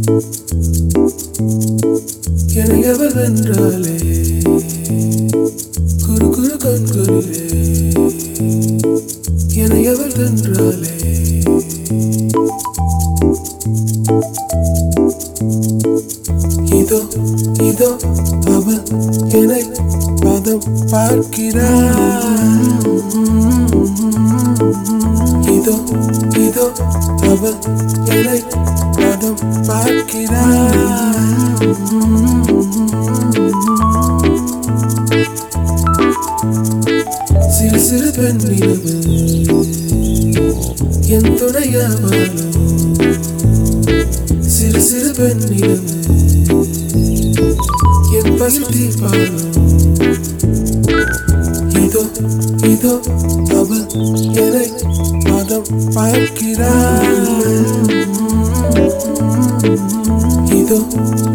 என்னை எவள் வென்றாலே குறு குறு கண்களிலே என்னை எவள் வென்றாலே இதோ இதோ அவள் என்னை பதம் பார்க்கிறாள். இதோ இதோ அவள் என்னை பதம் பார்க்கிறாள். சிறு சிறு பெண்ணிரவு என் துணையாவாளோ. சிறு சிறு பெண்ணிரவு என் பகிர் தீர்ப்பாளோ. இதோ இதோ அவள் என்னை பதம் பார்க்கிறாள். இதோ